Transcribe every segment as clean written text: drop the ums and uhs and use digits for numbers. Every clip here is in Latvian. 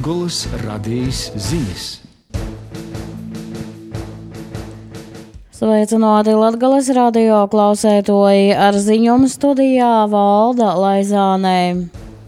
Latgolas radijas ziņas. Sveicināti Latgolas radio klausētoji, ar ziņumu studijā Valda Laizānē.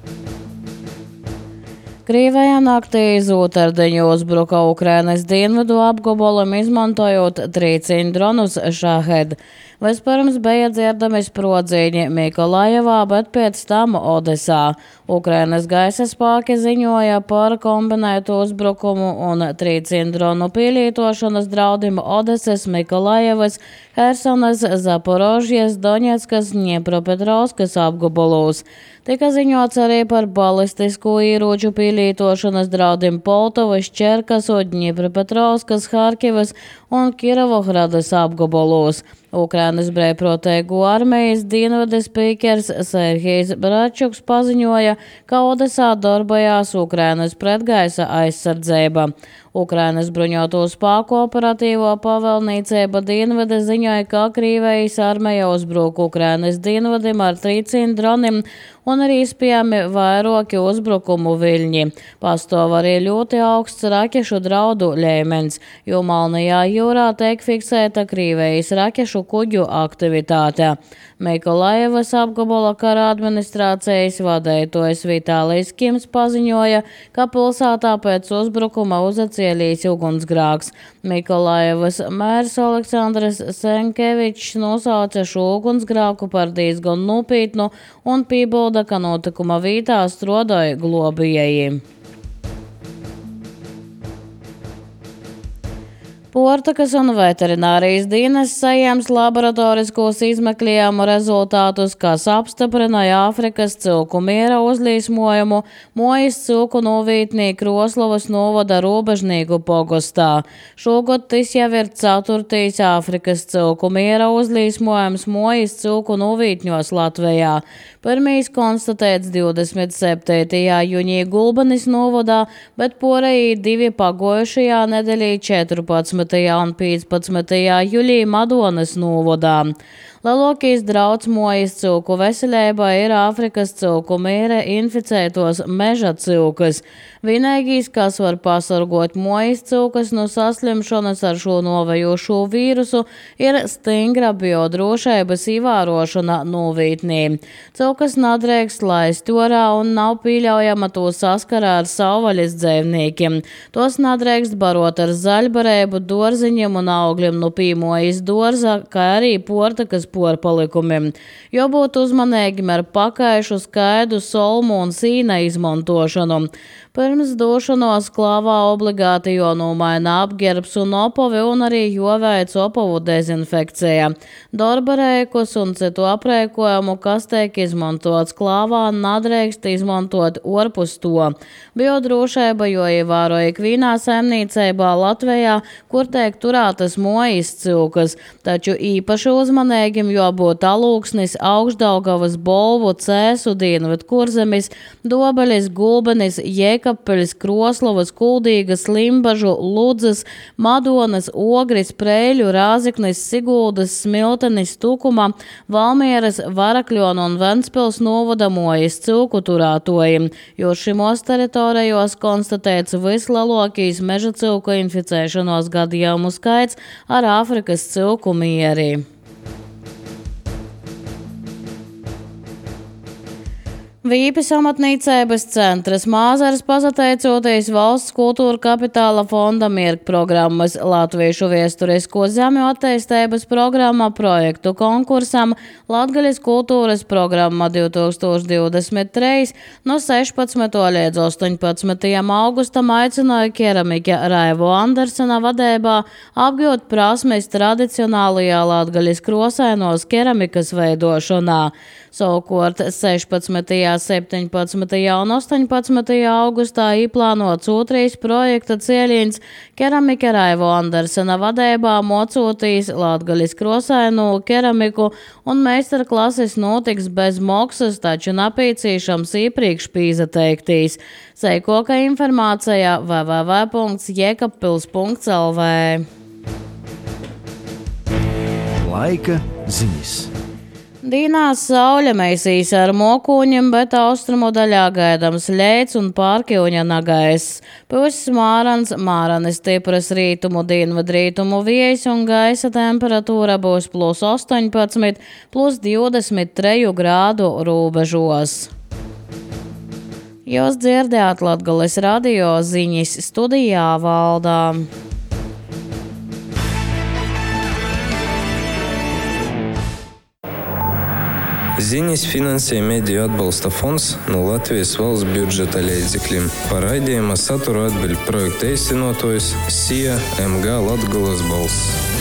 Krievijā naktī zūtardeņu uzbruka Ukrainas dienvidu apgabalam, izmantojot trīcīņu dronus Šahed. Vispirms bija dzirdami sprodziņi Mikolajevā, bet pēc tam Odesā. Ukrainas gaisa spēki ziņoja par kombinētu uzbrukumu un trīcīņu dronu pielietošanas draudimu Odesas, Mikolajevas, Hersonas, Zaporožijas, Doņetskas, Dņepropetrovskas apgabalos. Tika ziņots arī par balistisko ieroču pielietošanas draudimu Poltovas, Čerkasu, Dņepropetrovskas, Harkivas un Kirovohradas apgabalos. Ukrainas brīvprotēgu armijas dienvidu spīkers Serhijs Bračuks paziņoja, ka Odesā darbojās Ukrainas pretgaisa aizsardzība. Ukrainas bruņoto spēku operatīvo pavēlniecība dienvide ziņoja, ka Krievijas armija uzbruka Ukrainas dienvidim ar trīcīņu droniem un arī izpējami vairāki uzbrukumu viļņi. Pastāv arī ļoti augsts rakešu draudu līmenis, jo Melnajā jūrā tiek fiksēta Krievijas rakešu kuģu aktivitāte. Mikolajevas apgabala kara administrācijas vadītājs Vitālijs Kims paziņoja, ka pilsētā pēc uzbrukuma uzacielīs ugunsgrēks. Mikolajevas mērs Aleksandrs Senkevičs nosauca šo ugunsgrēku par diezgan nopietnu un piebilda, ka notikuma vietā strādāja globējēji. Portakas un veterinārijas dienas saņems laboratoriskos izmeklējumu rezultātus, kas apstiprināja Āfrikas cilku miera uzliesmojumu Mojas cilku novītnī Kroslavas novada robežnieku pogostā. Šogad tas jau ir 4. Āfrikas cilku miera uzliesmojums Mojas cilku novītņos Latvijā. Pirmīs konstatēts 27. jūnija Gulbenes novadā, bet porēji 2 pagojušajā nedēļā 14. un 15. jūlijā Madonas novadā. Lielākais drauds Mojas cilku veselībai ir Āfrikas cilku miera inficētos meža cilkas. Vienīgais, kas var pasargot Mojas cilkas no saslimšanas ar šo novejošo vīrusu, ir stingra biodrošības ievērošana novītnī. Cilkas nedrīkst laist orā un nav pieļaujama to saskarā ar savvaļas dzīvniekiem. Tos nedrīkst barot ar zaļbarību, dārziņiem un augļiem no Mojas dārza, kā arī portakas porpalikumiem. Jābūt uzmanīgiem ar pakaišu, skaidu, solmu un sīna izmantošanu. Pirms došanos klāvā obligāti jānomaina apģērbs un opovi un arī jāveic opovu dezinfekcija. Darba rēkus un citu aprēkojumu, kas tiek izmantots klāvā, nedrīkst izmantot orpus to. Biodrošība jāievēro ikvienā saimniecībā Latvijā, kur tiek turētas Mojas cilkas, taču īpaši uzmanīgiem jābūt Alūksnis, Augšdaugavas, Bolvu, Cēsu, Dienvidu Kurzemes, Dobeļas, Gulbenes, Jēkabpeļas, Kroslavas, Kuldīgas, Limbažu, Ludzas, Madonas, Ogris, Preļu, Rāziknis, Siguldas, Smiltenis, Tukuma, Valmieras, Varakļona un Ventspils novada Mojas cilku turētojiem, jo šimos teritorijos konstatēts vislielākais meža cilku inficēšanos gadījumu skaits ar Āfrikas cilku mieri. Vīpes amatniecības centrs Māzares pasateicoties Valsts kultūra kapitāla fonda mierka programmas Latviešu viesturisko zemju attīstības programma projektu konkursam Latgaļas kultūras programma 2023 no 16. līdz 18. augustam aicināja keramika Raivo Andersena vadībā apgūt prasmes tradicionālajā Latgaļas krosainos keramikas veidošanā. Savukārt 16., 17. un 18. augustā ieplānots otrais projekta cēliens keramika Raivo Andersena vadībā mocotīs Latgaļas krosaino keramiku un meistarklases notiks bez maksas, taču nepieciešams iepriekš pīzateiktīs. Seikoka informācija www.jekabpils.lv. Laika ziņas. Dīnās saule mēsīs ar mokuņiem, bet austrumu daļā gaidams ļēts un pārkilņa nagais. Puses māranis stipras rītumu dienvidrītumu vējs un gaisa temperatūra būs +18, +23 grādu robežos. Jūs dzirdējāt Latgales radio ziņas, studijā Valdā. Ziņas finansē Mediju atbalsta fonds no Latvijas valsts budžeta līdzekļiem. Par raidījuma saturu atbild projekta īstenotājs SIA MG Latgales balss.